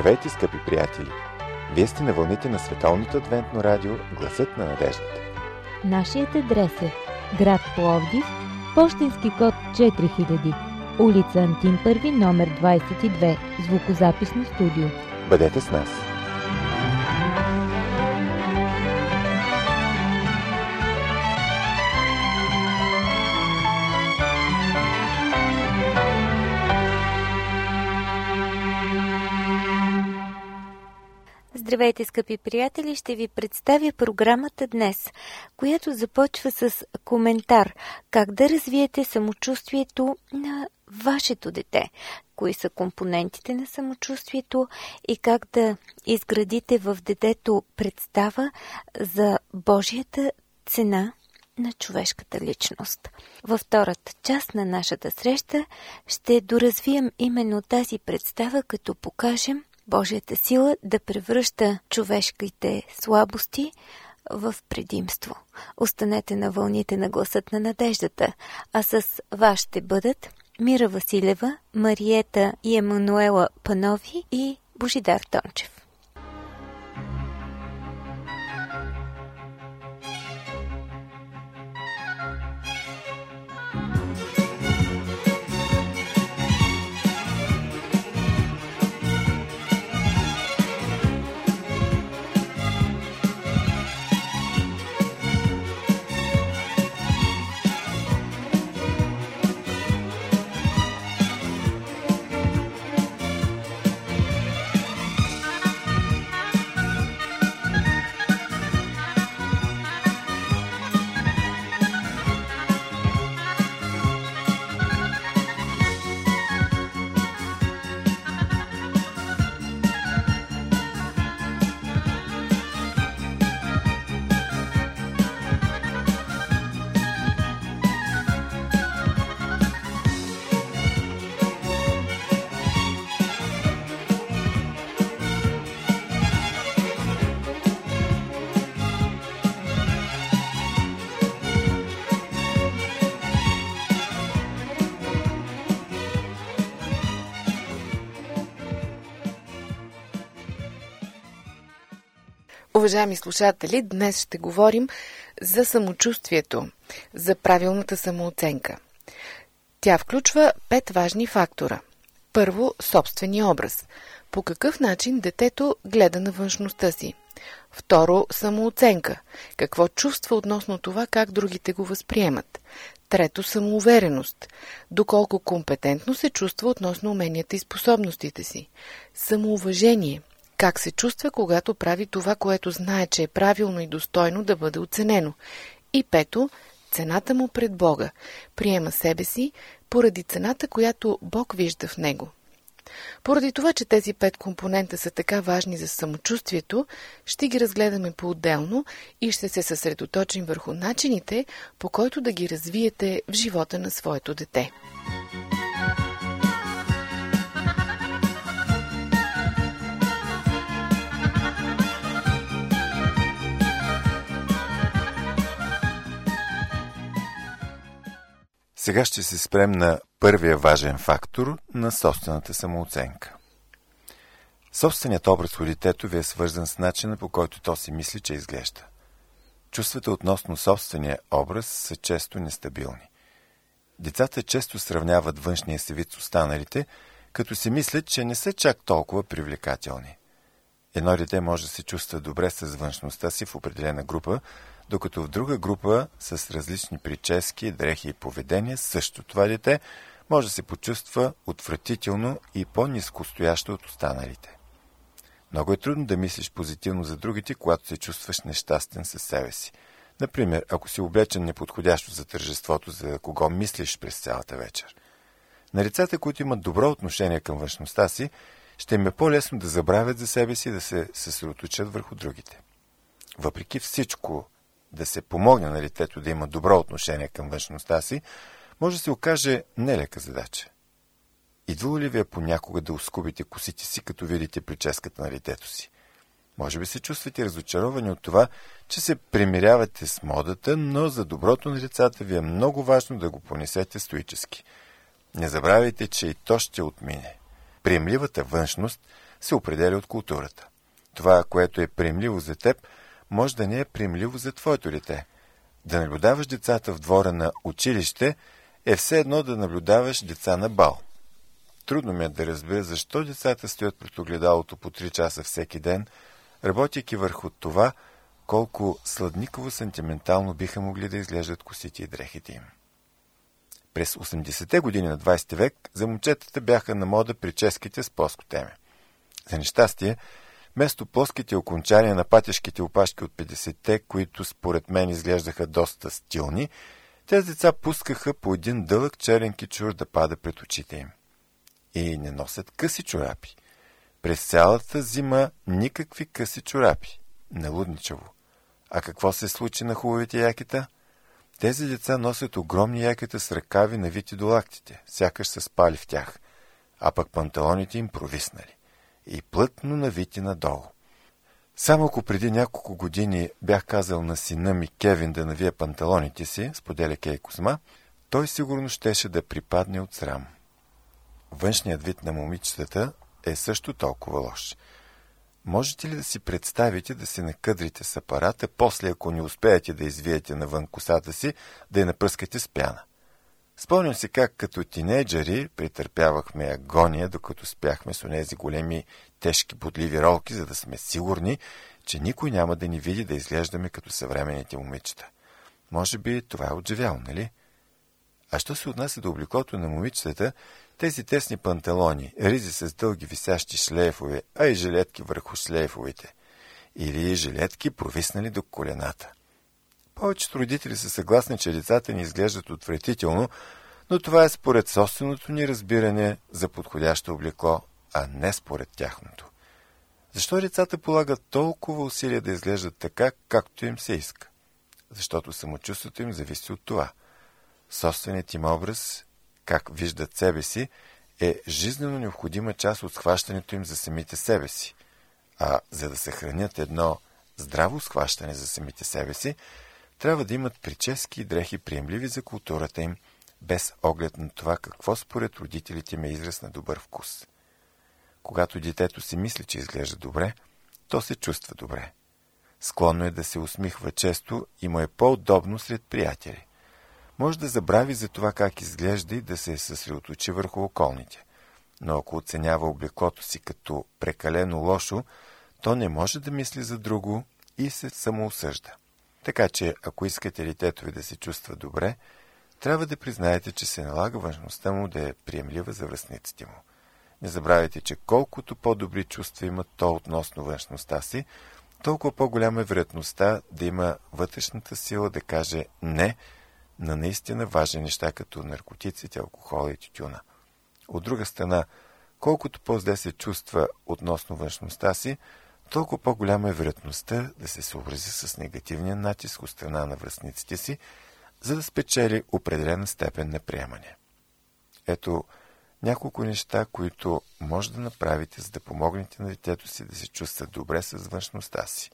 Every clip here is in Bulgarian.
Здравейте, скъпи приятели! Вие сте на вълните на Световното адвентно радио Гласът на надеждата. Нашият адрес е град Пловдив, пощенски код 4000, улица Антим Първи, номер 22, звукозаписно студио. Бъдете с нас! Здравейте, скъпи приятели! Ще ви представя програмата днес, която започва с коментар как да развиете самочувствието на вашето дете, кои са компонентите на самочувствието и как да изградите в детето представа за Божията цена на човешката личност. Във втората част на нашата среща ще доразвием именно тази представа, като покажем Божията сила да превръща човешките слабости в предимство. Останете на вълните на Гласът на надеждата, а с вас ще бъдат Мира Василева, Мариета и Емануела Панови и Божидар Тончев. Уважаеми слушатели, днес ще говорим за самочувствието, за правилната самооценка. Тя включва 5 важни фактора. Първо, собствения образ. По какъв начин детето гледа на външността си. Второ, самооценка. Какво чувства относно това, как другите го възприемат. Трето, самоувереност. Доколко компетентно се чувства относно уменията и способностите си. Самоуважение. Как се чувства, когато прави това, което знае, че е правилно и достойно да бъде оценено. И пето, цената му пред Бога. Приема себе си поради цената, която Бог вижда в него. Поради това, че тези 5 компонента са така важни за самочувствието, ще ги разгледаме по-отделно и ще се съсредоточим върху начините, по който да ги развиете в живота на своето дете. Сега ще се спрем на първия важен фактор на собствената самооценка. Собственият образ у детето ви е свързан с начина, по който то си мисли, че изглежда. Чувствата относно собствения образ са често нестабилни. Децата често сравняват външния си вид с останалите, като си мислят, че не са чак толкова привлекателни. Едно дете може да се чувства добре с външността си в определена група, докато в друга група с различни прически, дрехи и поведения, също това дете може да се почувства отвратително и по-нискостоящо от останалите. Много е трудно да мислиш позитивно за другите, когато се чувстваш нещастен със себе си. Например, ако си облечен неподходящо за тържеството, за кого мислиш през цялата вечер. На децата, които имат добро отношение към външността си, ще им е по-лесно да забравят за себе си и да се съсредоточат върху другите. Въпреки всичко, да се помогне на детето да има добро отношение към външността си, може да се окаже нелека задача. Идвало ли ви е понякога да оскубите косите си, като видите прическата на детето си? Може би се чувствате разочаровани от това, че се примирявате с модата, но за доброто на децата ви е много важно да го понесете стоически. Не забравяйте, че и то ще отмине. Приемливата външност се определя от културата. Това, което е приемливо за теб, може да не е приемливо за твоето дете. Да наблюдаваш децата в двора на училище е все едно да наблюдаваш деца на бал. Трудно ми е да разбера защо децата стоят пред огледалото по 3 часа всеки ден, работейки върху това, колко сладниково сантиментално биха могли да изглеждат косите и дрехите им. През 80-те години на 20 век за момчетата бяха на мода прическите с плоско теме. За нещастие, вместо плоските окончания на патешките опашки от 50-те, които според мен изглеждаха доста стилни, тези деца пускаха по един дълъг черен кичур да пада пред очите им. И не носят къси чорапи. През цялата зима никакви къси чорапи. Налудничаво. А какво се случи на хубавите якета? Тези деца носят огромни якета с ръкави навити до лактите, сякаш са спали в тях, а пък панталоните им провиснали и плътно навити надолу. Само ако преди няколко години бях казал на сина ми Кевин да навие панталоните си, споделя Кей Козма, той сигурно щеше да припадне от срам. Външният вид на момичетата е също толкова лош. Можете ли да си представите да се накъдрите с апарата, после ако не успеете да извиете навън косата си, да я напръскате с пяна? Спомням си как като тинейджери претърпявахме агония, докато спяхме с онези големи, тежки, бодливи ролки, за да сме сигурни, че никой няма да ни види да изглеждаме като съвременните момичета. Може би това е отживяло, нали? А що се отнася до облеклото на момичетата, тези тесни панталони, ризи с дълги висящи шлейфове, а и жилетки върху шлейфовете. Или жилетки провиснали до колената. Повечето родители са съгласни, че децата ни изглеждат отвратително, но това е според собственото ни разбиране за подходящо облекло, а не според тяхното. Защо децата полагат толкова усилия да изглеждат така, както им се иска? Защото самочувствието им зависи от това. Собственият им образ, как виждат себе си, е жизнено необходима част от схващането им за самите себе си. А за да съхранят едно здраво схващане за самите себе си, трябва да имат прически и дрехи приемливи за културата им, без оглед на това какво според родителите им е израз на добър вкус. Когато детето си мисли, че изглежда добре, то се чувства добре. Склонно е да се усмихва често и му е по-удобно сред приятели. Може да забрави за това как изглежда и да се съсредоточи върху околните. Но ако оценява облеклото си като прекалено лошо, то не може да мисли за друго и се самоосъжда. Така че, ако искате детето ви да се чувства добре, трябва да признаете, че се налага външността му да е приемлива за връстниците му. Не забравяйте, че колкото по-добри чувства има то относно външността си, толкова по-голяма е вероятността да има вътрешната сила да каже «не» на наистина важни неща, като наркотиците, алкохола и тютюна. От друга страна, колкото по-зле се чувства относно външността си, толкова по-голяма е вероятността да се съобрази с негативния натиск от страна на връстниците си, за да спечели определена степен на приемане. Ето няколко неща, които може да направите, за да помогнете на детето си да се чувства добре с външността си.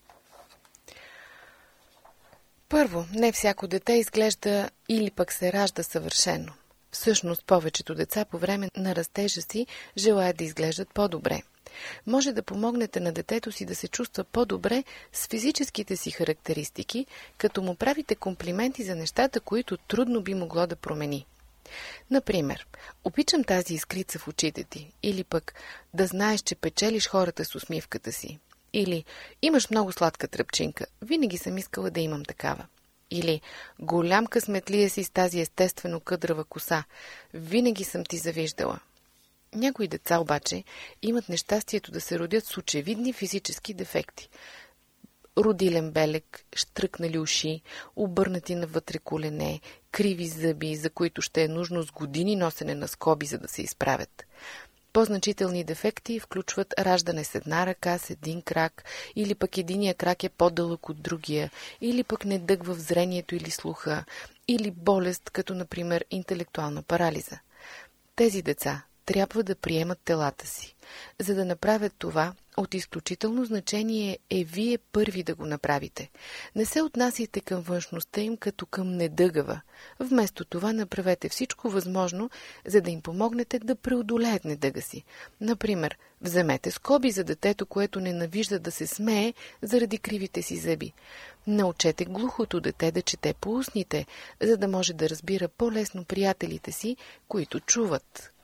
Първо, не всяко дете изглежда или пък се ражда съвършено. Всъщност, повечето деца по време на растежа си желаят да изглеждат по-добре. Може да помогнете на детето си да се чувства по-добре с физическите си характеристики, като му правите комплименти за нещата, които трудно би могло да промени. Например, обичам тази искрица в очите ти, или пък да знаеш, че печелиш хората с усмивката си. Или имаш много сладка тръпчинка, винаги съм искала да имам такава. Или голям късметлия си с тази естествено къдрава коса, винаги съм ти завиждала. Някои деца обаче имат нещастието да се родят с очевидни физически дефекти. Родилен белег, щръкнали уши, обърнати навътре колене, криви зъби, за които ще е нужно с години носене на скоби, за да се изправят. По-значителни дефекти включват раждане с една ръка, с един крак, или пък единия крак е по-дълъг от другия, или пък недъг в зрението или слуха, или болест, като например интелектуална парализа. Тези деца трябва да приемат телата си. За да направят това, От изключително значение е вие първи да го направите. Не се отнасяйте към външността им като към недъгава. Вместо това направете всичко възможно, за да им помогнете да преодолеят недъга си. Например, вземете скоби за детето, което ненавижда да се смее заради кривите си зъби. Научете глухото дете да чете по устните, за да може да разбира по-лесно приятелите си, които чуват.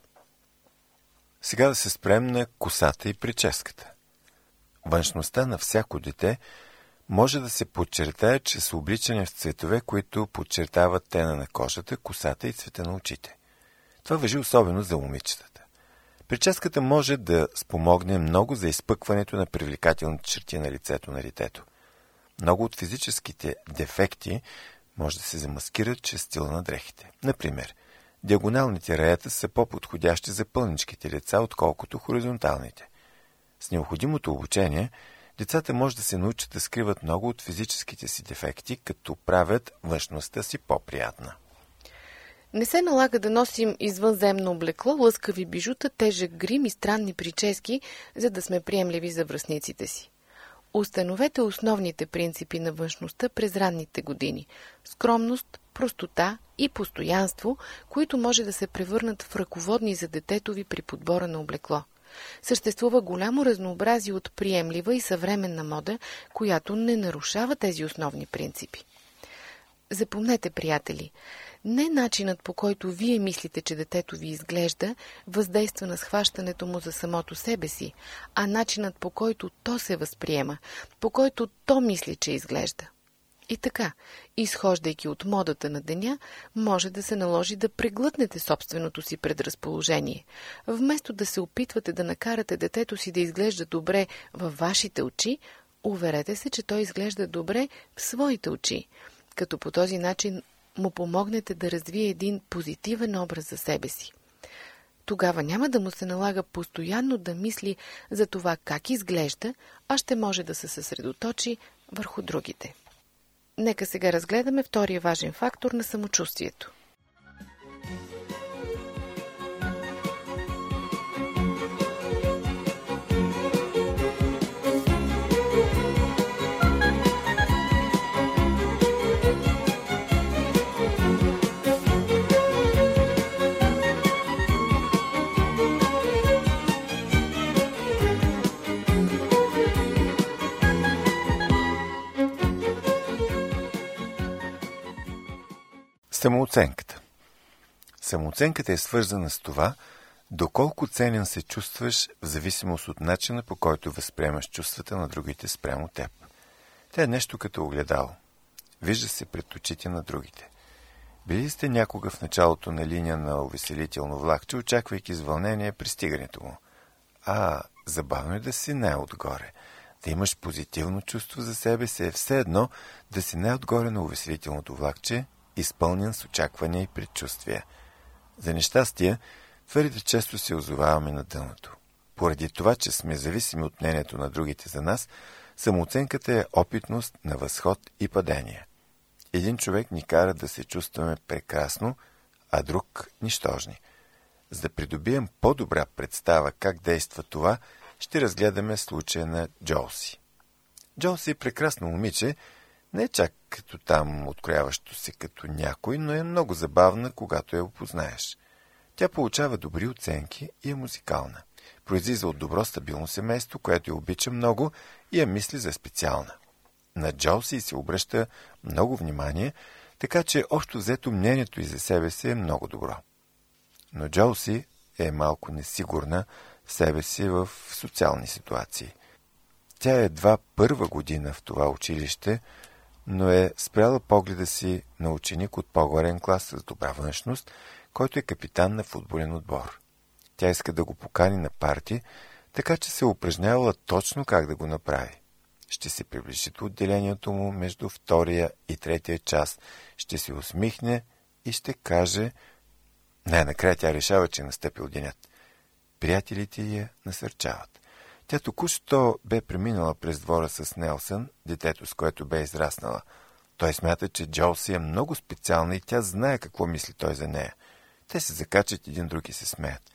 Сега да се спрем на косата и прическата. Външността на всяко дете може да се подчертае чрез обличане в цветове, които подчертават тена на кожата, косата и цвета на очите. Това важи особено за момичетата. Прическата може да спомогне много за изпъкването на привлекателните черти на лицето на детето. Много от физическите дефекти може да се замаскират чрез стила на дрехите. Например, диагоналните раята са по-подходящи за пълничките лица, отколкото хоризонталните. С необходимото обучение, децата може да се научат да скриват много от физическите си дефекти, като правят външността си по-приятна. Не се налага да носим извънземно облекло, лъскави бижута, тежък грим и странни прически, за да сме приемливи за връстниците си. Установете основните принципи на външността през ранните години – скромност, простота и постоянство, които може да се превърнат в ръководни за детето ви при подбора на облекло. Съществува голямо разнообразие от приемлива и съвременна мода, която не нарушава тези основни принципи. Запомнете, приятели, не начинът, по който вие мислите, че детето ви изглежда, въздейства на схващането му за самото себе си, а начинът, по който то се възприема, по който то мисли, че изглежда. И така, изхождайки от модата на деня, може да се наложи да преглътнете собственото си предразположение. Вместо да се опитвате да накарате детето си да изглежда добре във вашите очи, уверете се, че той изглежда добре в своите очи, като по този начин му помогнете да развие един позитивен образ за себе си. Тогава няма да му се налага постоянно да мисли за това как изглежда, а ще може да се съсредоточи върху другите. Нека сега разгледаме втория важен фактор на самочувствието. Самооценката. Самооценката е свързана с това, доколко ценен се чувстваш в зависимост от начина, по който възприемаш чувствата на другите спрямо теб. Тя е нещо като огледало. Вижда се пред очите на другите. Били сте някога в началото на линия на увеселително влакче, очаквайки с вълнение пристигането му? Забавно е да си най-отгоре. Да имаш позитивно чувство за себе си е все едно да си най-отгоре на увеселителното влакче, изпълнен с очаквания и предчувствия. За нещастие, твърде често се озоваваме на дъното. Поради това, че сме зависими от мнението на другите за нас, самооценката е опитност на възход и падение. Един човек ни кара да се чувстваме прекрасно, а друг – нищожни. За да придобием по-добра представа как действа това, ще разгледаме случая на Джоуси. Джоуси е прекрасно момиче, не е чак като там открояващо се като някой, но е много забавна, когато я опознаеш. Тя получава добри оценки и е музикална. Произлиза от добро стабилно семейство, което я обича много и я мисли за специална. На Джоуси се обръща много внимание, така че общо взето мнението и за себе си е много добро. Но Джоуси е малко несигурна в себе си в социални ситуации. Тя е едва първа година в това училище, но е спряла погледа си на ученик от по-горен клас с добра външност, който е капитан на футболен отбор. Тя иска да го покани на парти, така че се упражнявала точно как да го направи. Ще се приближи до отделението му между втория и третия час, ще се усмихне и ще каже... Най-накрая тя решава, че е настъпил денят. Приятелите я насърчават. Тя току-що бе преминала през двора с Нелсън, детето, с което бе израснала. Той смята, че Джоуси е много специална и тя знае какво мисли той за нея. Те се закачат един друг и се смеят.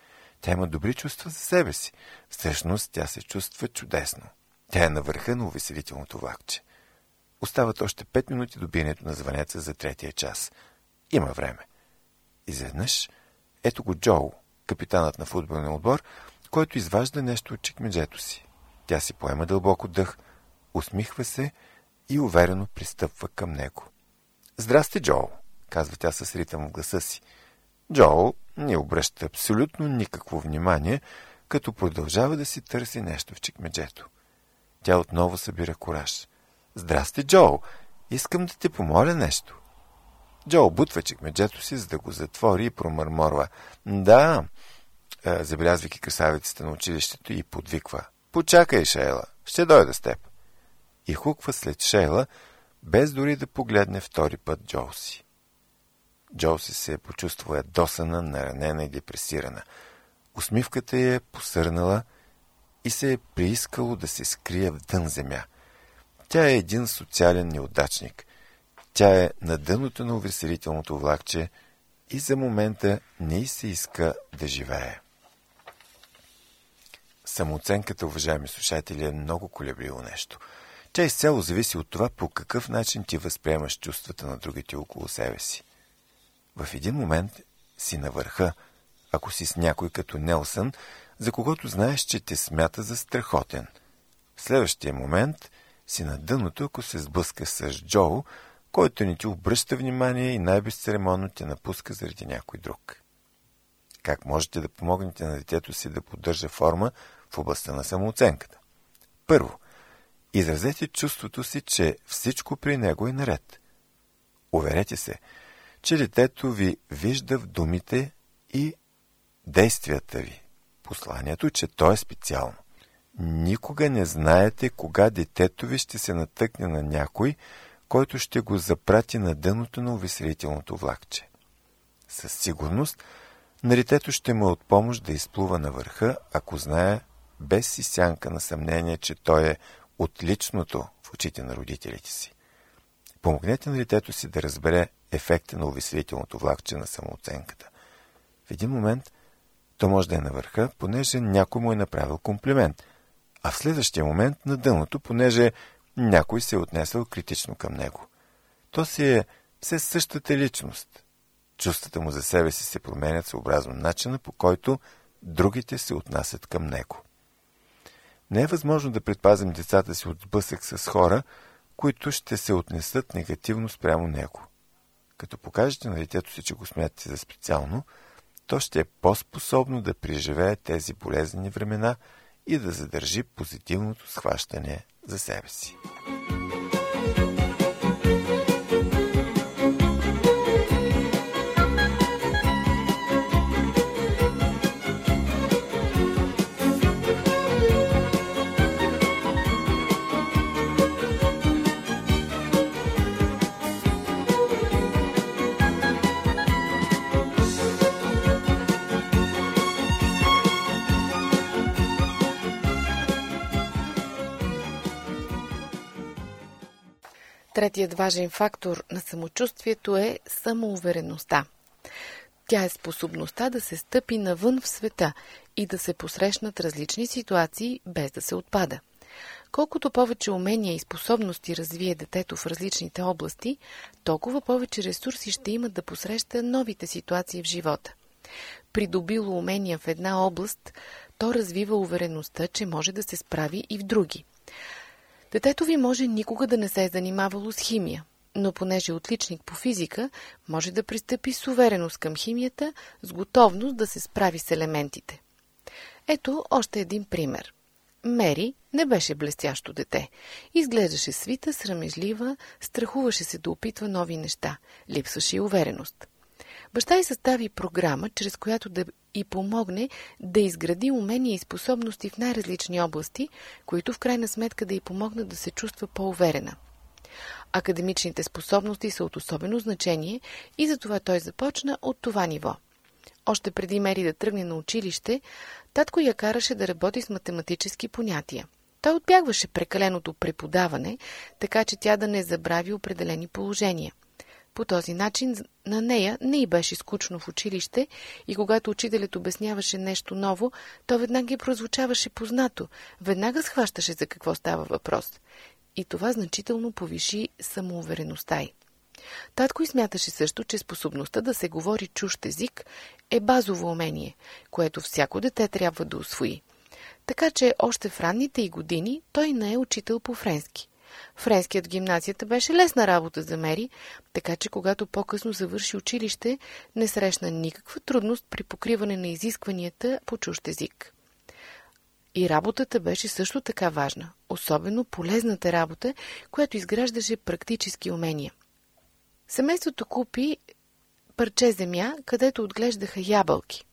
Тя има добри чувства за себе си. Всъщност тя се чувства чудесно. Тя е на върха на увеселителното влакче. Остават още 5 минути до биенето на звънеца за 3-я час. Има време. Изведнъж ето го Джоу, капитанът на футболния отбор, който изважда нещо от чекмеджето си. Тя си поема дълбоко дъх, усмихва се и уверено пристъпва към него. Здрасти, Джоу, казва тя с ритъм в гласа си. Джоу не обръща абсолютно никакво внимание, като продължава да си търси нещо в чекмеджето. Тя отново събира кураж. Здрасти, Джоу, искам да те помоля нещо. Джоу бутва чекмеджето си, за да го затвори и промърморва. Да, забелязвайки красавицата на училището и подвиква. Почакай, Шейла, ще дойда с теб. И хуква след Шейла, без дори да погледне втори път Джоуси. Джоуси се е почувствала ядосана, наранена и депресирана. Усмивката й е посърнала и се е приискало да се скрие в дън земя. Тя е един социален неудачник. Тя е на дъното на увеселителното влакче и за момента не й се иска да живее. Самооценката, уважаеми слушатели, е много колебливо нещо. Тя изцяло зависи от това по какъв начин ти възприемаш чувствата на другите около себе си. В един момент си на върха, ако си с някой като Нелсън, за когото знаеш, че те смята за страхотен. В следващия момент си на дъното, ако се сблъска с Джоу, който не ти обръща внимание и най-безцеремонно те напуска заради някой друг. Как можете да помогнете на детето си да поддържа форма в областта на самооценката? Първо, изразете чувството си, че всичко при него е наред. Уверете се, че детето ви вижда в думите и действията ви посланието, че то е специално. Никога не знаете кога детето ви ще се натъкне на някой, който ще го запрати на дъното на увеселителното влакче. Със сигурност, на детето ще му е от помощ да изплува на върха, ако знае без си сянка на съмнение, че той е отличното в очите на родителите си. Помогнете на детето си да разбере ефекта на увеселителното влакче на самооценката. В един момент то може да е на върха, понеже някой му е направил комплимент, а в следващия момент на дъното, понеже някой се е отнесъл критично към него. То си е все същата личност. Чувствата му за себе си се променят съобразно начина, по който другите се отнасят към него. Не е възможно да предпазим децата си от сблъсък с хора, които ще се отнесат негативно спрямо него. Като покажете на детето си, че го смятате за специално, то ще е по-способно да преживее тези болезнени времена и да задържи позитивното схващане за себе си. Третият важен фактор на самочувствието е самоувереността. Тя е способността да се стъпи навън в света и да се посрещнат различни ситуации без да се отпада. Колкото повече умения и способности развие детето в различните области, толкова повече ресурси ще има да посреща новите ситуации в живота. Придобило умения в една област, то развива увереността, че може да се справи и в други. Детето ви може никога да не се е занимавало с химия, но понеже е отличник по физика, може да пристъпи с увереност към химията, с готовност да се справи с елементите. Ето още един пример. Мери не беше блестящо дете. Изглеждаше свита, срамежлива, страхуваше се да опитва нови неща. Липсваше и увереност. Баща й състави програма, чрез която да й помогне да изгради умения и способности в най-различни области, които в крайна сметка да й помогнат да се чувства по-уверена. Академичните способности са от особено значение и затова той започна от това ниво. Още преди Мери да тръгне на училище, татко я караше да работи с математически понятия. Той отбягваше прекаленото преподаване, така че тя да не забрави определени положения. По този начин На нея не й беше скучно в училище и когато учителят обясняваше нещо ново, то веднага й прозвучаваше познато, веднага схващаше за какво става въпрос. И това значително повиши самоувереността й. Татко й смяташе също, че способността да се говори чужд език е базово умение, което всяко дете трябва да усвои. Така че още в ранните й години той не е учител по френски. Френският в гимназията беше лесна работа за Мери, така че когато по-късно завърши училище, не срещна никаква трудност при покриване на изискванията по чужд език. И работата беше също така важна, особено полезната работа, която изграждаше практически умения. Семейството купи парче земя, където отглеждаха ябълки.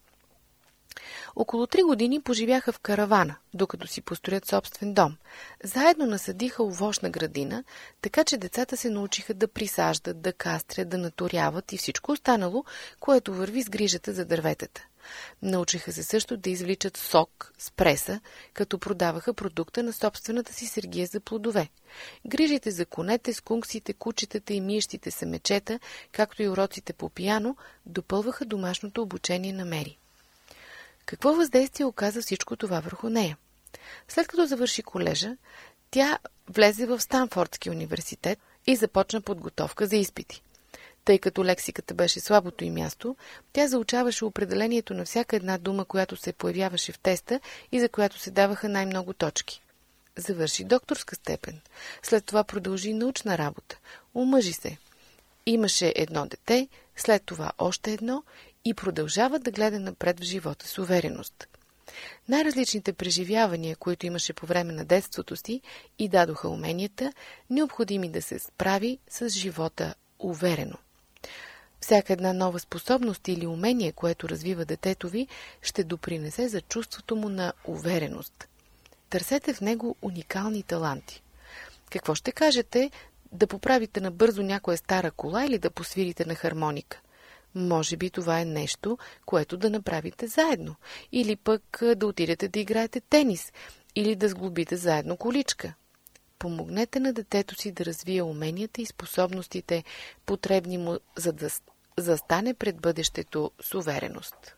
Около 3 години поживяха в каравана, докато си построят собствен дом. Заедно насадиха овощна градина, така че децата се научиха да присаждат, да кастрят, да наторяват и всичко останало, което върви с грижата за дърветата. Научиха се също да извличат сок с преса, като продаваха продукта на собствената си сергия за плодове. Грижите за конете, скунксите, кучетата и миещите се мечета, както и уроците по пиано, допълваха домашното обучение на Мери. Какво въздействие оказа всичко това върху нея? След като завърши колежа, тя влезе в Станфордския университет и започна подготовка за изпити. Тъй като лексиката беше слабото й място, тя заучаваше определението на всяка една дума, която се появяваше в теста и за която се даваха най-много точки. Завърши докторска степен. След това продължи научна работа. Омъжи се. Имаше едно дете, след това още едно и продължава да гледа напред в живота с увереност. Най-различните преживявания, които имаше по време на детството си, и дадоха уменията, необходими да се справи с живота уверено. Всяка една нова способност или умение, което развива детето ви, ще допринесе за чувството му на увереност. Търсете в него уникални таланти. Какво ще кажете да поправите набързо някоя стара кола или да посвирите на хармоника? Може би това е нещо, което да направите заедно. Или пък да отидете да играете тенис. Или да сглобите заедно количка. Помогнете на детето си да развие уменията и способностите, потребни му, за да застане пред бъдещето с увереност.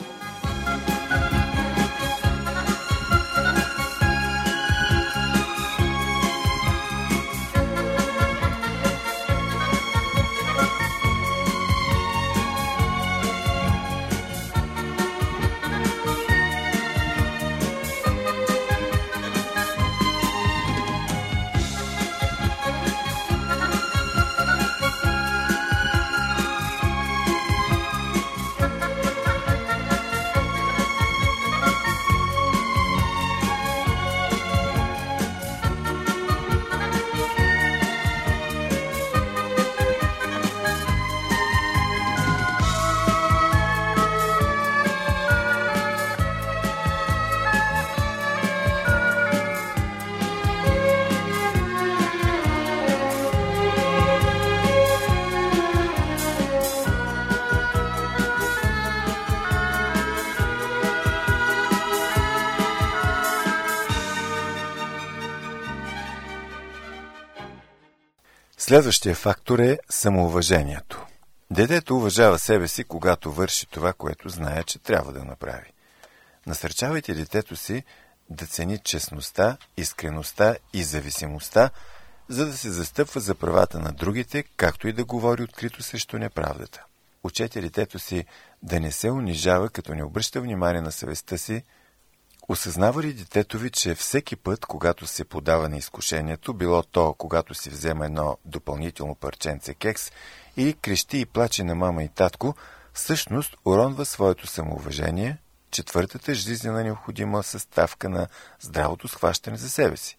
Следващия фактор е самоуважението. Детето уважава себе си, когато върши това, което знае, че трябва да направи. Насърчавайте детето си да цени честността, искреността и зависимостта, за да се застъпва за правата на другите, както и да говори открито срещу неправдата. Учете детето си да не се унижава, като не обръща внимание на съвестта си. Осъзнава ли детето ви, че всеки път, когато се подава на изкушението, било то, когато си взема едно допълнително парченце кекс или крещи и плаче на мама и татко, всъщност уронва своето самоуважение, четвъртата жизнена необходима съставка на здравото схващане за себе си.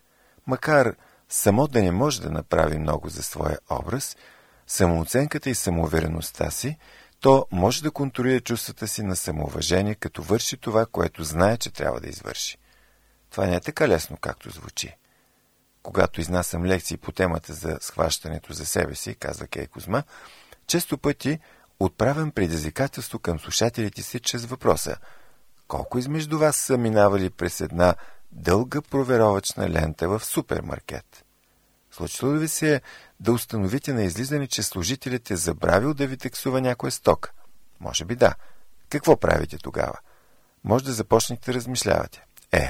Макар само да не може да направи много за своя образ, самооценката и самоувереността си, то може да контролира чувствата си на самоуважение, като върши това, което знае, че трябва да извърши. Това не е така лесно, както звучи. Когато изнасям лекции по темата за схващането за себе си, казва Кей Кузма, често пъти отправям предизвикателство към слушателите си чрез въпроса: колко измежду вас са минавали през една дълга проверовъчна лента в супермаркет? Случило ли ви се да установите на излизане, че служителят е забравил да ви таксува някоя стока? Може би да. Какво правите тогава? Може да започнете да размишлявате.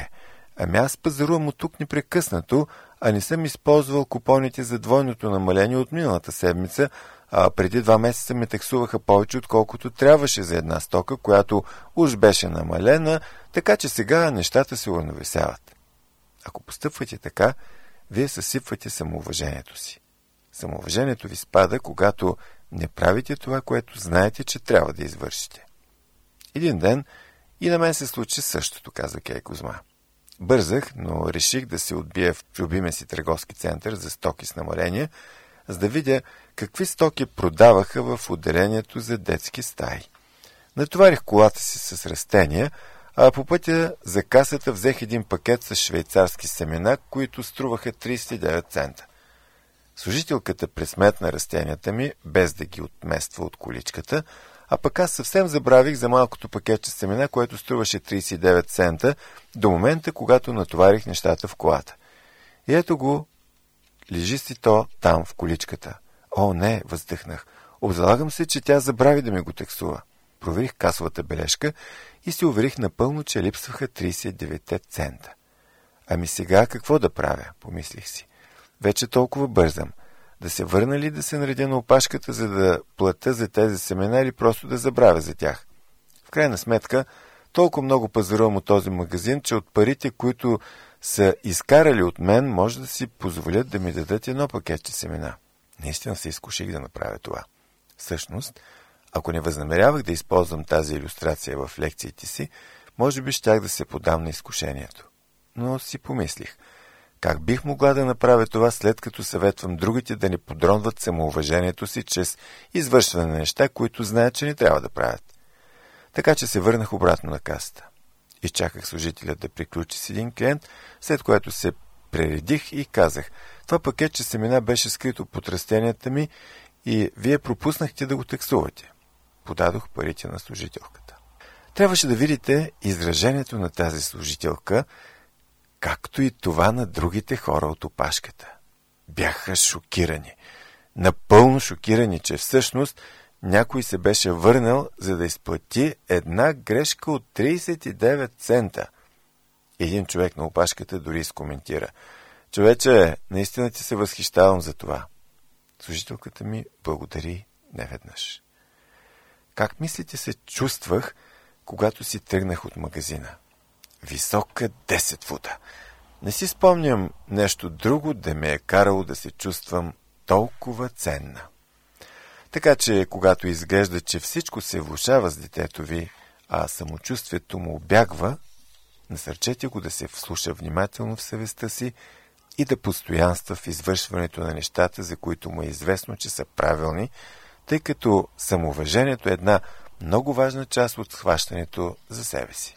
Ами аз пазарувам от тук непрекъснато, а не съм използвал купоните за двойното намаление от миналата седмица, а преди 2 месеца ме таксуваха повече, отколкото трябваше за една стока, която уж беше намалена, така че сега нещата се уравновесяват. Ако постъпвате така, вие съсипвате самоуважението си. Самоуважението ви спада, когато не правите това, което знаете, че трябва да извършите. Един ден и на мен се случи същото, казва Кей Кузма. Бързах, но реших да се отбия в любимия си търговски център за стоки с намаление, за да видя какви стоки продаваха в отделението за детски стаи. Натоварих колата си с растения, а по пътя за касата взех един пакет с швейцарски семена, които струваха 39 цента. Служителката пресметна растенията ми, без да ги отмества от количката, а пък аз съвсем забравих за малкото пакетче семена, което струваше 39 цента, до момента, когато натоварих нещата в колата. И ето го, лежи си то там, в количката. О, не, въздъхнах. Обзалагам се, че тя забрави да ми го таксува. Проверих касовата бележка и се уверих напълно, че липсваха 39 цента. Ами сега какво да правя, помислих си. Вече толкова бързам. Да се върна ли да се наредя на опашката, за да плата за тези семена или просто да забравя за тях? В крайна сметка, толкова много пазарувам от този магазин, че от парите, които са изкарали от мен, може да си позволят да ми дадат едно пакетче семена. Наистина се изкуших да направя това. Всъщност, ако не възнамерявах да използвам тази илюстрация в лекциите си, може би щях да се подам на изкушението. Но си помислих, как бих могла да направя това, след като съветвам другите да не подронват самоуважението си чрез извършване на неща, които знаят, че не трябва да правят. Така че се върнах обратно на касата. Изчаках служителят да приключи с един клиент, след което се прередих и казах: това пакетче семена беше скрито под растенията ми и вие пропуснахте да го таксувате. Подадох парите на служителката. Трябваше да видите изражението на тази служителка, както и това на другите хора от опашката. Бяха шокирани. Напълно шокирани, че всъщност някой се беше върнал, за да изплати една грешка от 39 цента. Един човек на опашката дори изкоментира: човече, наистина ти се възхищавам за това. Служителката ми благодари неведнъж. Как мислите се чувствах, когато си тръгнах от магазина? Висока 10 фута. Не си спомням нещо друго да ме е карало да се чувствам толкова ценна. Така че, когато изглежда, че всичко се влошава с детето ви, а самочувствието му обягва, насърчете го да се вслуша внимателно в съвестта си и да постоянства в извършването на нещата, за които му е известно, че са правилни, тъй като самоуважението е една много важна част от схващането за себе си.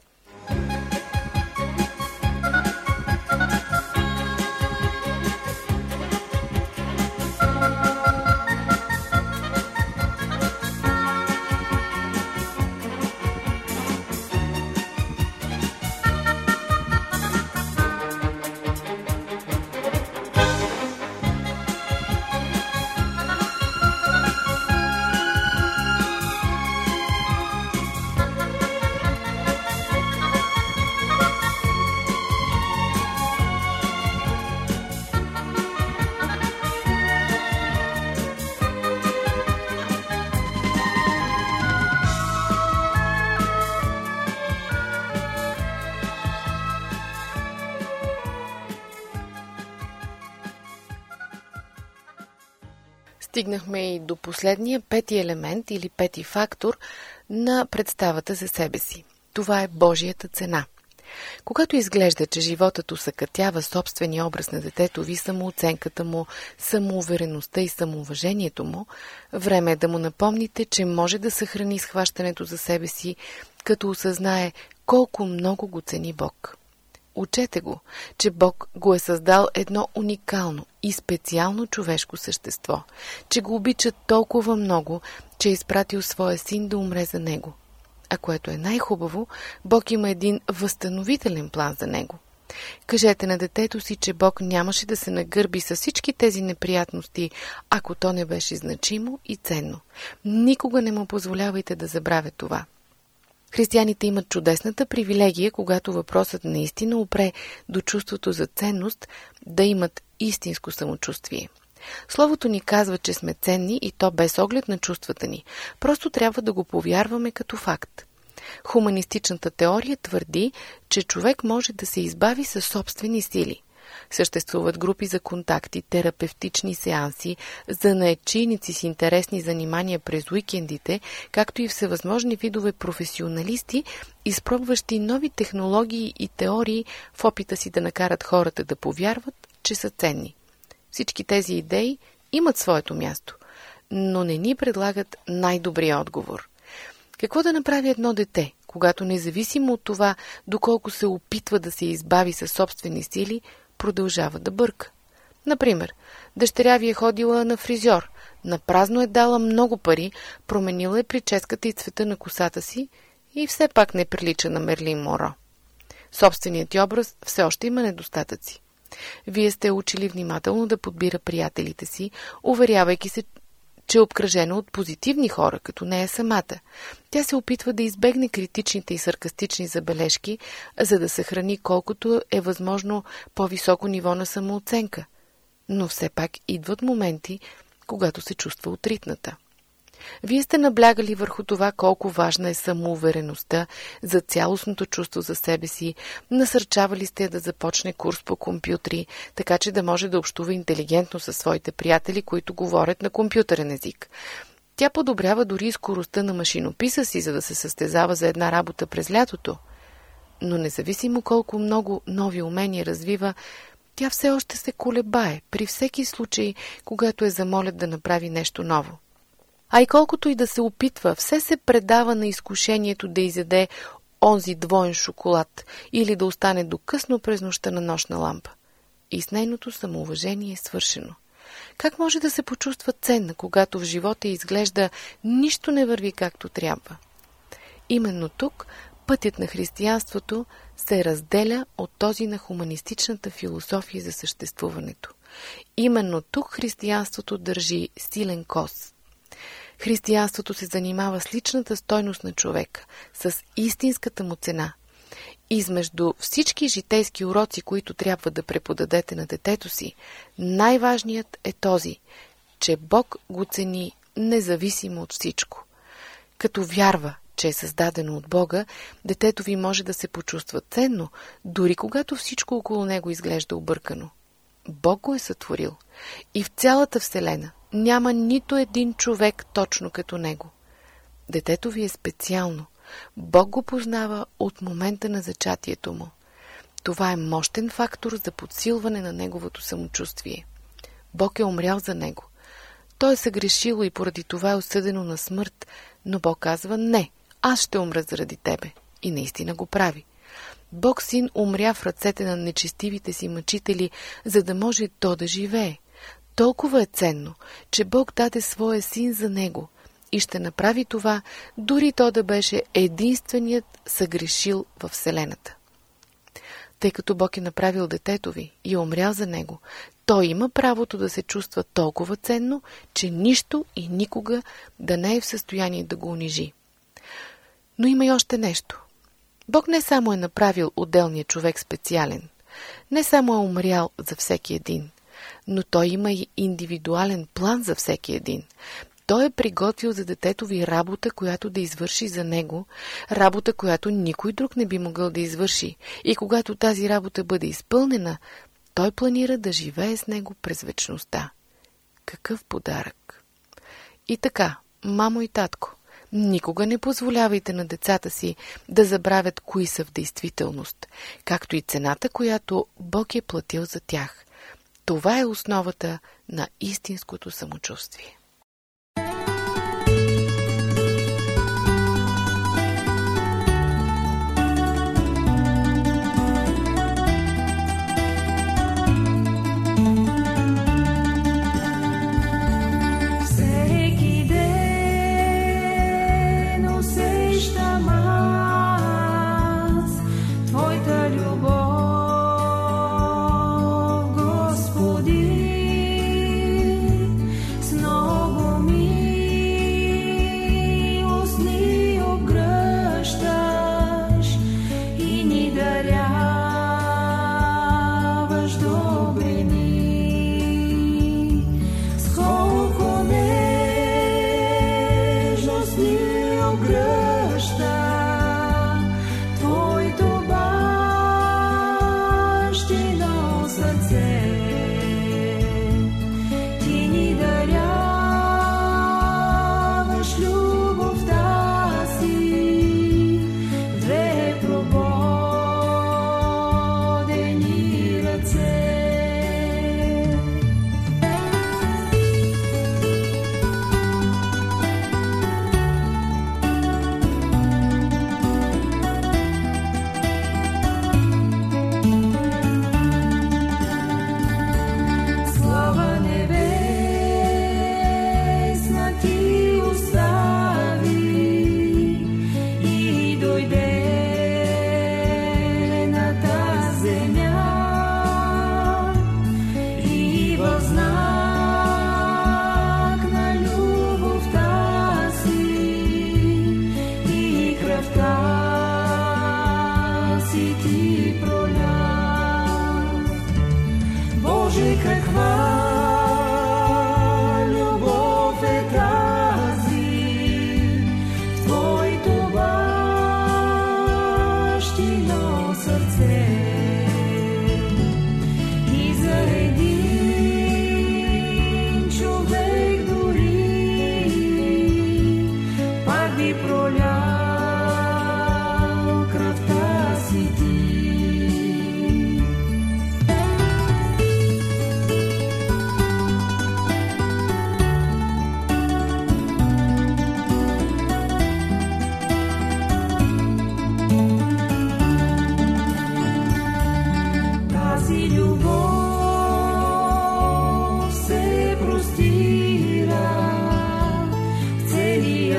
Стигнахме и до последния пети елемент или пети фактор на представата за себе си. Това е Божията цена. Когато изглежда, че животът усъкътява собствения образ на детето ви, самооценката му, самоувереността и самоуважението му, време е да му напомните, че може да съхрани схващането за себе си, като осъзнае колко много го цени Бог. Учете го, че Бог го е създал едно уникално и специално човешко същество, че го обича толкова много, че е изпратил своя син да умре за него. А което е най-хубаво, Бог има един възстановителен план за него. Кажете на детето си, че Бог нямаше да се нагърби с всички тези неприятности, ако то не беше значимо и ценно. Никога не му позволявайте да забравя това. Християните имат чудесната привилегия, когато въпросът наистина опре до чувството за ценност, да имат истинско самочувствие. Словото ни казва, че сме ценни и то без оглед на чувствата ни. Просто трябва да го повярваме като факт. Хуманистичната теория твърди, че човек може да се избави със собствени сили. Съществуват групи за контакти, терапевтични сеанси, занаятчийници с интересни занимания през уикендите, както и всевъзможни видове професионалисти, изпробващи нови технологии и теории в опита си да накарат хората да повярват, че са ценни. Всички тези идеи имат своето място, но не ни предлагат най-добрия отговор. Какво да направи едно дете, когато независимо от това, доколко се опитва да се избави със собствени сили, продължава да бърка? Например, дъщеря ви е ходила на фризьор, напразно е дала много пари, променила е прическата и цвета на косата си и все пак не прилича на Мерлин Моро. Собственият ти образ все още има недостатъци. Вие сте учили внимателно да подбира приятелите си, уверявайки се, че е обкръжена от позитивни хора, като нея самата. Тя се опитва да избегне критичните и саркастични забележки, за да съхрани колкото е възможно по-високо ниво на самооценка. Но все пак идват моменти, когато се чувства отритната. Вие сте наблягали върху това колко важна е самоувереността за цялостното чувство за себе си, насърчавали сте да започне курс по компютри, така че да може да общува интелигентно със своите приятели, които говорят на компютърен език. Тя подобрява дори скоростта на машинописа си, за да се състезава за една работа през лятото. Но независимо колко много нови умения развива, тя все още се колебае при всеки случай, когато е замолят да направи нещо ново. А и колкото и да се опитва, все се предава на изкушението да изяде онзи двоен шоколад или да остане до късно през нощта на нощна лампа. И с нейното самоуважение е свършено. Как може да се почувства ценна, когато в живота изглежда нищо не върви както трябва? Именно тук пътят на християнството се разделя от този на хуманистичната философия за съществуването. Именно тук християнството държи силен коз. Християнството се занимава с личната стойност на човека, с истинската му цена. Измежду всички житейски уроци, които трябва да преподадете на детето си, най-важният е този, че Бог го цени независимо от всичко. Като вярва, че е създадено от Бога, детето ви може да се почувства ценно, дори когато всичко около него изглежда объркано. Бог го е сътворил и в цялата Вселена няма нито един човек точно като него. Детето ви е специално. Бог го познава от момента на зачатието му. Това е мощен фактор за подсилване на неговото самочувствие. Бог е умрял за него. Той е съгрешило и поради това е осъдено на смърт, но Бог казва: не, аз ще умра заради тебе. И наистина го прави. Бог син умря в ръцете на нечестивите си мъчители, за да може то да живее. Толкова е ценно, че Бог даде своя син за него и ще направи това, дори то да беше единственият съгрешил във Вселената. Тъй като Бог е направил детето ви и е умрял за него, той има правото да се чувства толкова ценно, че нищо и никога да не е в състояние да го унижи. Но има и още нещо. Бог не само е направил отделния човек специален, не само е умрял за всеки един, но той има и индивидуален план за всеки един. Той е приготвил за детето ви работа, която да извърши за него, работа, която никой друг не би могъл да извърши. И когато тази работа бъде изпълнена, той планира да живее с него през вечността. Какъв подарък! И така, мамо и татко, никога не позволявайте на децата си да забравят кои са в действителност, както и цената, която Бог е платил за тях. Това е основата на истинското самочувствие. Твоята любов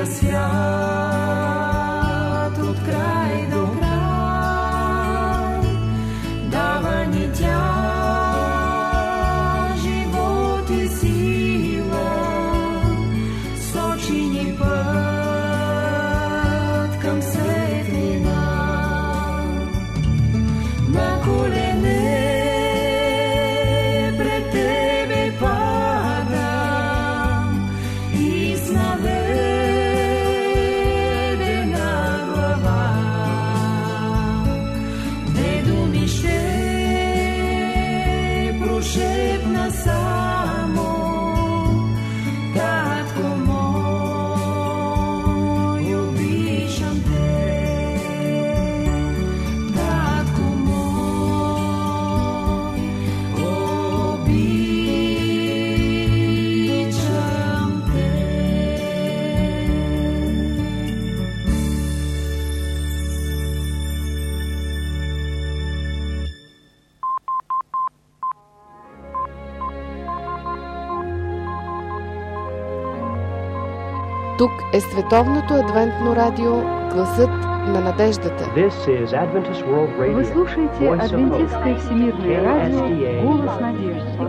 целия свят от край до край. Дава ни тя живот и сила, сочи ни път към светлина. На колене пред тебе падам и с наведена глава. Две думи ще прошепна само: татко мой, обичам те. Татко мой, обичам те. Тук е Световното адвентно радио, гласът на надеждата. This is Adventist World Radio. Вы слушаете Voice of Адвентистское Hope. всемирное радио KSDA. «Голос надежды». Hier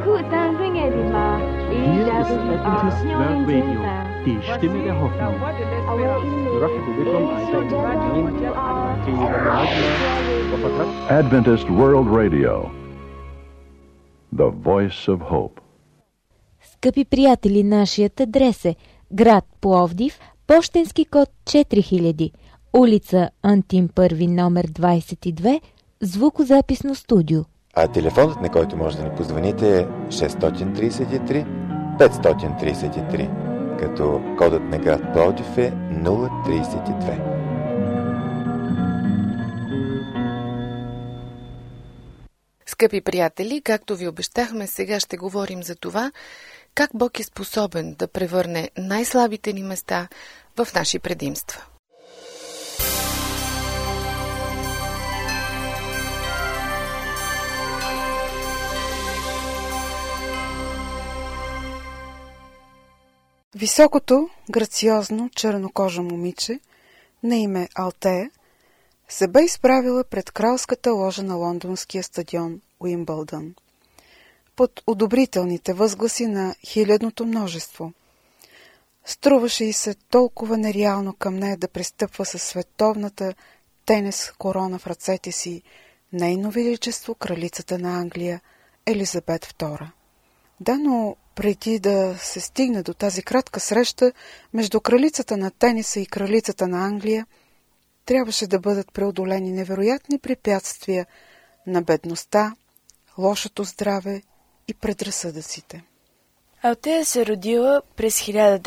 ist Adventist World Radio, die Stimme der Hoffnung. Adventist World Radio, the voice of hope. Скъпи приятели, нашият адрес е град Пловдив, пощенски код 4000, улица Антим Първи, номер 22, звукозаписно студио. А телефонът, на който може да ни позвоните, е 633 533, като кодът на град Пловдив е 032. Скъпи приятели, както ви обещахме, сега ще говорим за това, как Бог е способен да превърне най-слабите ни места в наши предимства. Високото, грациозно, чернокожо момиче, на име Алтея, се бе изправила пред кралската ложа на лондонския стадион Уимбълдън, под одобрителните възгласи на хилядното множество. Струваше й се толкова нереално към нея да пристъпва със световната тенис корона в ръцете си нейно величество кралицата на Англия Елизабет II. Да, но преди да се стигне до тази кратка среща между кралицата на тениса и кралицата на Англия, трябваше да бъдат преодолени невероятни препятствия на бедността, лошото здраве и предразсъдъците. Алтея се родила през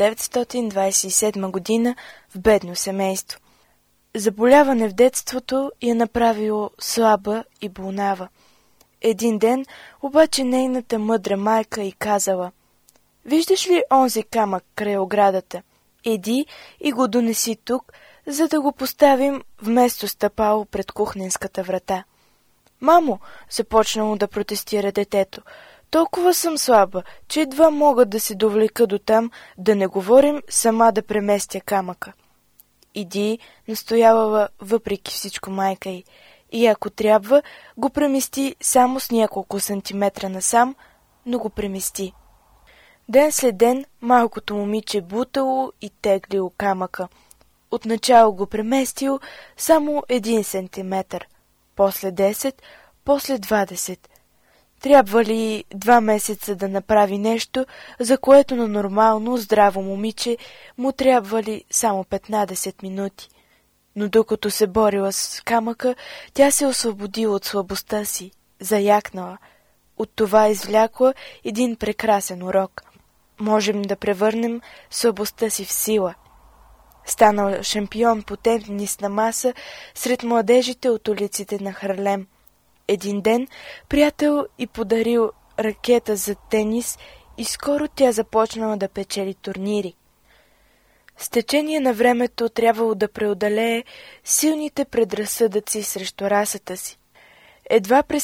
1927 година в бедно семейство. Заболяване в детството я направило слаба и болнава. Един ден обаче нейната мъдра майка й казала: „Виждаш ли онзи камък край оградата? Иди и го донеси тук, за да го поставим вместо стъпало пред кухненската врата." „Мамо," започнало да протестира детето, „толкова съм слаба, че едва мога да се довлека до там, да не говорим сама да преместя камъка." „Иди," настоявала въпреки всичко майка й, „и ако трябва, го премести само с няколко сантиметра насам, но го премести." Ден след ден малкото момиче бутало и теглило камъка. Отначало го преместил само 1 сантиметър, после 10, после 20. Трябва ли 2 месеца да направи нещо, за което на нормално, здраво момиче му трябва ли само 15 минути? Но докато се борила с камъка, тя се освободила от слабостта си, заякнала. От това извлякла един прекрасен урок. Можем да превърнем слабостта си в сила. Станал шампион по тенисна маса сред младежите от улиците на Харлем. Един ден приятел й подарил ракета за тенис и скоро тя започнала да печели турнири. С течение на времето трябвало да преодолее силните предразсъдъци срещу расата си. Едва през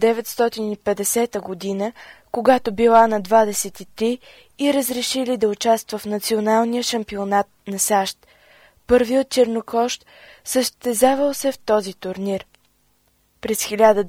1950 година, когато била на 23 и разрешили да участва в националния шампионат на САЩ, първият чернокожд, състезавал се в този турнир. През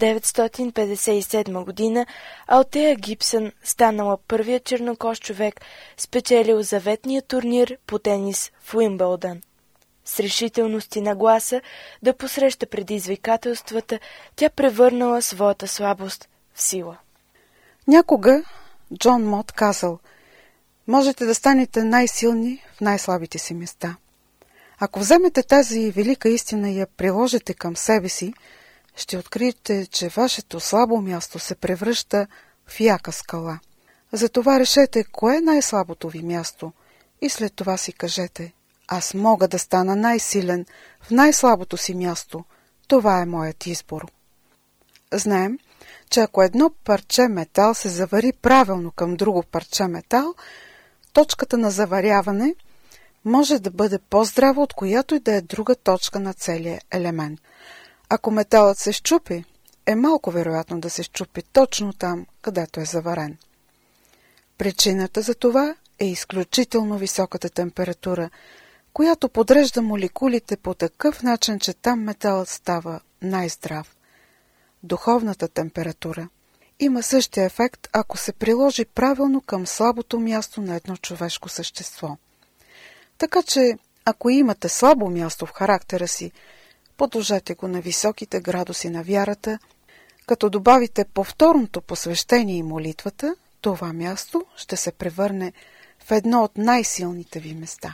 1957 година Алтея Гибсън станала първият чернокожд човек, спечелил заветния турнир по тенис в Уимбълдън. С решителност и нагласа да посреща предизвикателствата, тя превърнала своята слабост в сила. Някога Джон Мот казал: можете да станете най-силни в най-слабите си места. Ако вземете тази велика истина и я приложите към себе си, ще откриете, че вашето слабо място се превръща в яка скала. Затова решете кое е най-слабото ви място и след това си кажете: аз мога да стана най-силен в най-слабото си място. Това е моят избор. Знаем, че ако едно парче метал се завари правилно към друго парче метал, точката на заваряване може да бъде по-здрава от която и да е друга точка на целия елемент. Ако металът се счупи, е малко вероятно да се счупи точно там, където е заварен. Причината за това е изключително високата температура, която подрежда молекулите по такъв начин, че там металът става най-здрав. Духовната температура има същия ефект, ако се приложи правилно към слабото място на едно човешко същество. Така че, ако имате слабо място в характера си, подложете го на високите градуси на вярата, като добавите повторното посвещение и молитвата, това място ще се превърне в едно от най-силните ви места.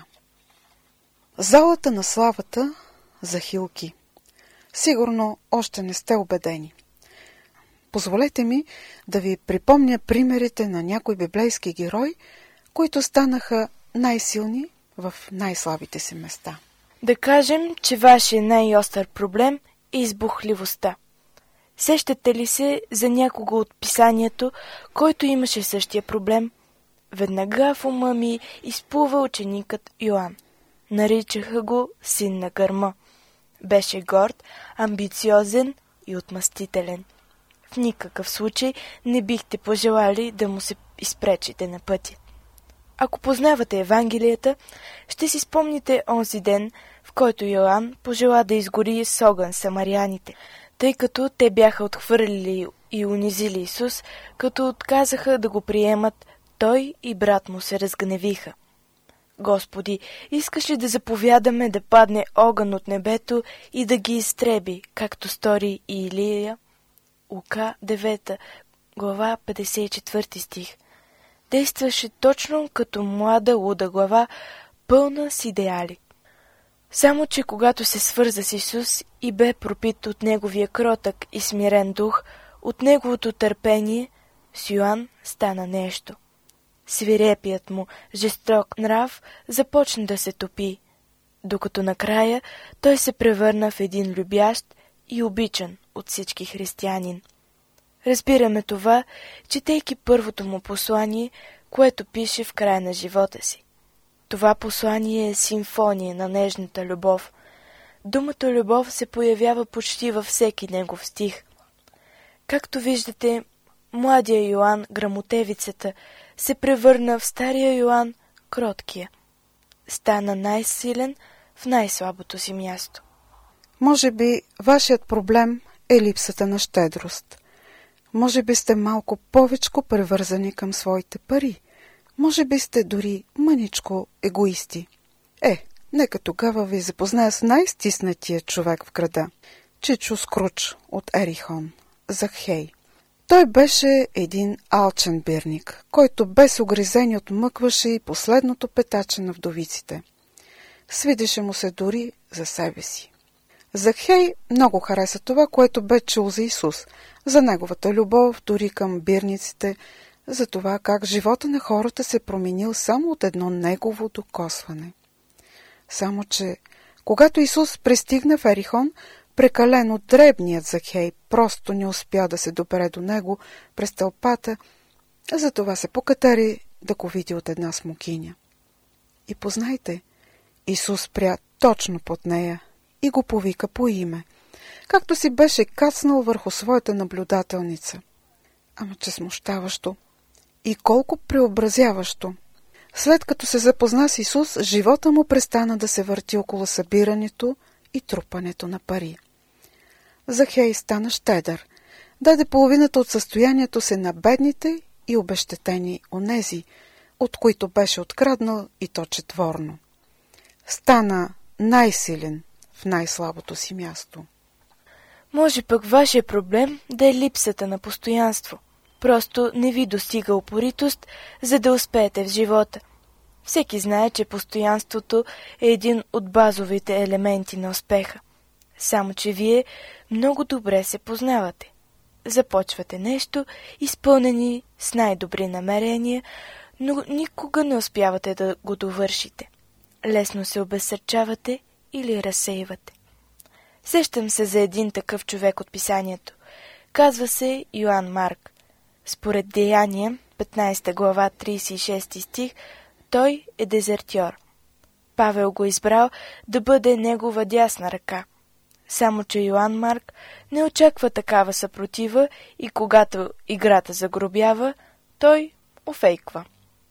Залата на славата за Хилки. Сигурно още не сте убедени. Позволете ми да ви припомня примерите на някои библейски герои, които станаха най-силни в най-слабите си места. Да кажем, че вашия най-остър проблем е избухливостта. Сещате ли се за някого от писанието, който имаше същия проблем? Веднага в ума ми изплува ученикът Йоан. Наричаха го син на гърма. Беше горд, амбициозен и отмъстителен. В никакъв случай не бихте пожелали да му се изпречите на пътя. Ако познавате Евангелията, ще си спомните онзи ден, в който Йоан пожела да изгори с огън самаряните, тъй като те бяха отхвърлили и унизили Исус, като отказаха да го приемат, той и брат му се разгневиха. Господи, искаш ли да заповядаме да падне огън от небето и да ги изтреби, както стори и Илия? Лука 9, глава 54 стих. Действаше точно като млада луда глава, пълна с идеали. Само че когато се свърза с Исус и бе пропит от неговия кротък и смирен дух, от неговото търпение, с Йоан стана нещо. Свирепият му жесток нрав започна да се топи, докато накрая той се превърна в един любящ и обичан от всички християнин. Разбираме това, четейки първото му послание, което пише в края на живота си. Това послание е симфония на нежната любов. Думата любов се появява почти във всеки негов стих. Както виждате, младия Йоан, грамотевицата, се превърна в стария Йоан, кроткия. Стана най-силен в най-слабото си място. Може би вашият проблем е липсата на щедрост. Може би сте малко повечко превързани към своите пари. Може би сте дори мъничко егоисти. Нека тогава ви запозная с най-стиснатия човек в града. Чичо Скруч от Ерихон, Захей. Той беше един алчен бирник, който без огризение отмъкваше и последното петаче на вдовиците. Свидеше му се дори за себе си. Захей много хареса това, което бе чул за Исус, за неговата любов дори към бирниците, за това как живота на хората се променил само от едно негово докосване. Само че, когато Исус пристигна в Ерихон, прекалено дребният Захей просто не успя да се добере до него през тълпата, затова се покатери да го види от една смокиня. И познайте, Исус спря точно под нея и го повика по име, както си беше кацнал върху своята наблюдателница. Ама че смущаващо и колко преобразяващо. След като се запозна с Исус, живота му престана да се върти около събирането и трупането на пари. Захей стана щедър, даде половината от състоянието си на бедните и обезщетени онези, от които беше откраднал, и то четворно. Стана най-силен в най-слабото си място. Може пък вашия проблем да е липсата на постоянство. Просто не ви достига упоритост, за да успеете в живота. Всеки знае, че постоянството е един от базовите елементи на успеха. Само че вие много добре се познавате. Започвате нещо, изпълнени с най-добри намерения, но никога не успявате да го довършите. Лесно се обезсърчавате или разсейвате. Сещам се за един такъв човек от писанието. Казва се Йоан Марк. Според Деяния, 15 глава, 36 стих, той е дезертьор. Павел го избрал да бъде негова дясна ръка. Само че Йоан Марк не очаква такава съпротива и когато играта загробява, той офейква.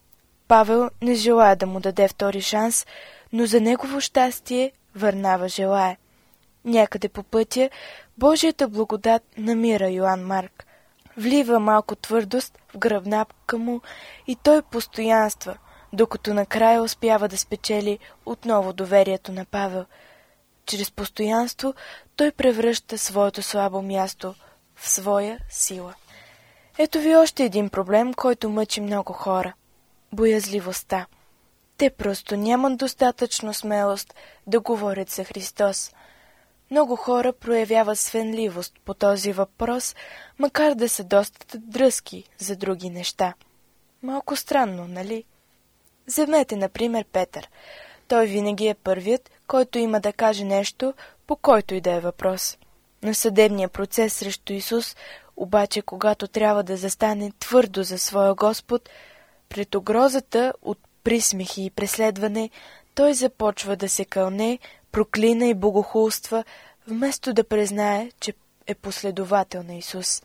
Павел не желая да му даде втори шанс, но за негово щастие Варнава желае. Някъде по пътя Божията благодат намира Йоан Марк. Влива малко твърдост в гръбнака му и той постоянства, докато накрая успява да спечели отново доверието на Павел. Чрез постоянство той превръща своето слабо място в своя сила. Ето ви още един проблем, който мъчи много хора – боязливостта. Те просто нямат достатъчно смелост да говорят за Христос. Много хора проявяват свенливост по този въпрос, макар да са доста дръзки за други неща. Малко странно, нали? Вземете, например, Петър. Той винаги е първият, който има да каже нещо, по който и да е въпрос. На съдебния процес срещу Исус, обаче, когато трябва да застане твърдо за своя Господ, пред угрозата от присмехи и преследване, той започва да се кълне, проклина и богохулства, вместо да признае, че е последовател на Исус.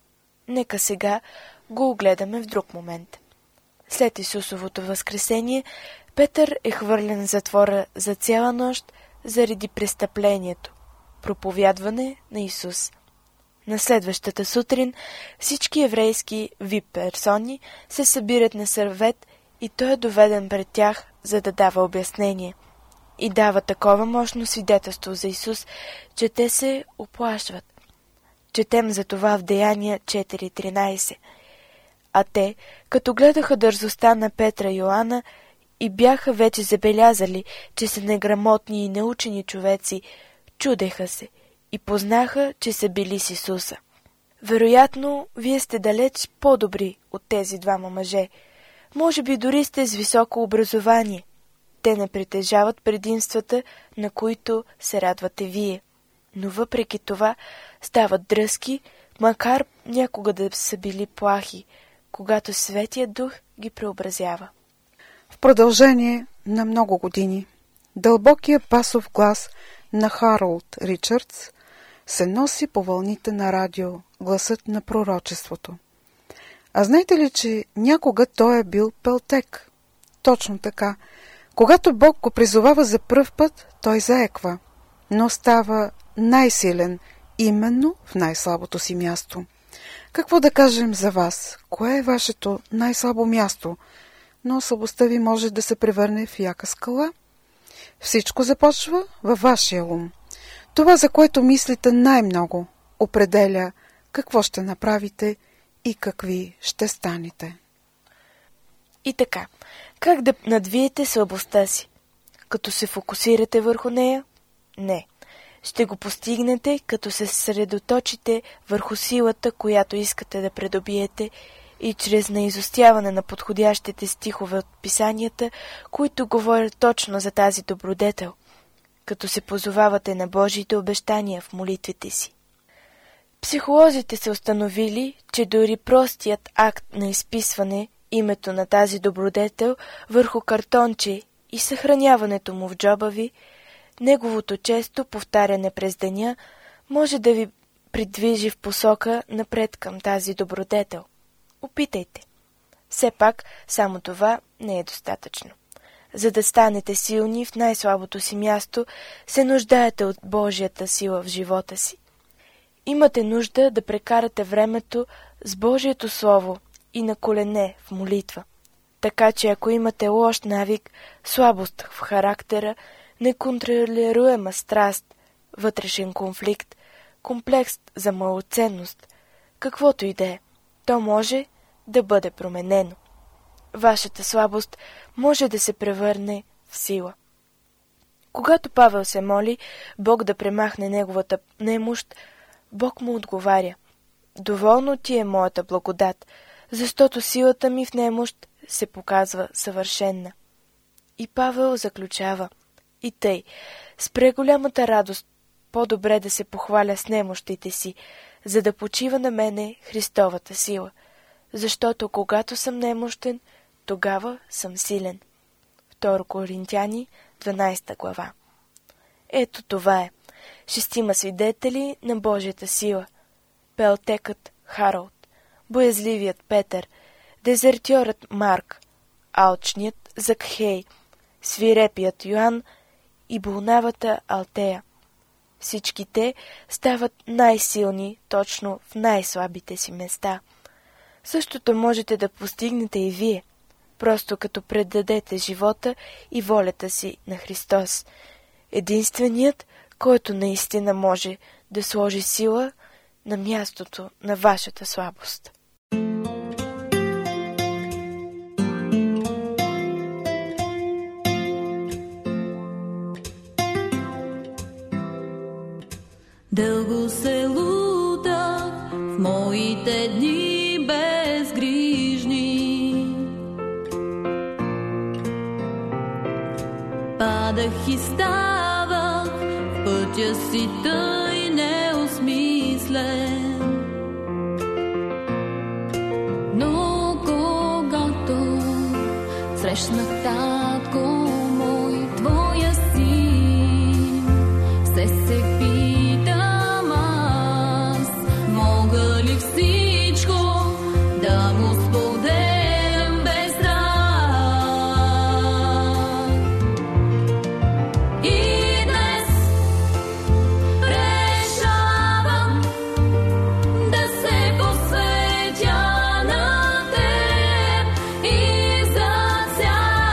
Нека сега го огледаме в друг момент. След Исусовото възкресение, Петър е хвърлен в затвора за цяла нощ заради престъплението – проповядване на Исус. На следващата сутрин всички еврейски VIP персони се събират на съвет и той е доведен пред тях, за да дава обяснение. И дава такова мощно свидетелство за Исус, че те се оплашват. Четем за това в Деяния 4.13. А те, като гледаха дързостта на Петра и Йоанна и бяха вече забелязали, че са неграмотни и неучени човеци, чудеха се и познаха, че са били с Исуса. Вероятно, вие сте далеч по-добри от тези двама мъже. Може би дори сте с високо образование. Те не притежават предимствата, на които се радвате вие. Но въпреки това стават дръзки, макар някога да са били плахи, когато Светият Дух ги преобразява. В продължение на много години дълбокият басов глас на Харолд Ричардс се носи по вълните на радио, гласът на пророчеството. А знаете ли, че някога той е бил пелтек? Точно така. Когато Бог го призовава за пръв път, той заеква, но става най-силен именно в най-слабото си място. Какво да кажем за вас? Кое е вашето най-слабо място? Но слабостта ви може да се превърне в яка скала. Всичко започва във вашия ум. Това, за което мислите най-много, определя какво ще направите и какви ще станете. И така, как да надвиете слабостта си? Като се фокусирате върху нея? Не. Ще го постигнете, като се съсредоточите върху силата, която искате да придобиете и чрез наизостяване на подходящите стихове от писанията, които говорят точно за тази добродетел, като се позовавате на Божиите обещания в молитвите си. Психолозите са установили, че дори простият акт на изписване името на тази добродетел върху картонче и съхраняването му в джоба ви, неговото често повтаряне през деня може да ви придвижи в посока напред към тази добродетел. Опитайте. Все пак, само това не е достатъчно. За да станете силни в най-слабото си място, се нуждаете от Божията сила в живота си. Имате нужда да прекарате времето с Божието Слово и на колене в молитва. Така че ако имате лош навик, слабост в характера, неконтролируема страст, вътрешен конфликт, комплекс за малоценност, каквото и да е, то може да бъде променено. Вашата слабост може да се превърне в сила. Когато Павел се моли Бог да премахне неговата немощ, Бог му отговаря: доволно ти е моята благодат, защото силата ми в немощ се показва съвършенна. И Павел заключава: и тъй, с преголямата радост, по-добре да се похваля с немощите си, за да почива на мене Христовата сила, защото когато съм немощен, тогава съм силен. 2 Коринтяни, 12 глава. Ето това е. 6 свидетели на Божията сила. Пелтекът Харалд, боязливият Петър, дезертьорът Марк, алчният Закхей, свирепият Йоан и болнавата Алтея. Всички те стават най-силни точно в най-слабите си места. Същото можете да постигнете и вие, просто като предадете живота и волята си на Христос, единственият, който наистина може да сложи сила на мястото на вашата слабост. Дълго се лутах в моите дни безгрижни. Падах и ставах в пътя си тъй неосмислен. Но когато срещнах татко мой, твоя син, все се за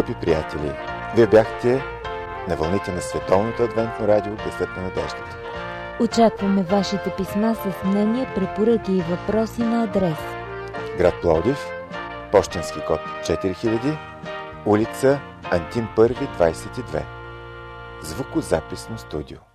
Скъпи приятели, вие бяхте на вълните на Световното адвентно радио Гласът на надеждата. Очакваме вашите писма с мнения, препоръки и въпроси на адрес: град Пловдив, пощенски код 4000, улица Антим Първи, 22. Звукозаписно студио.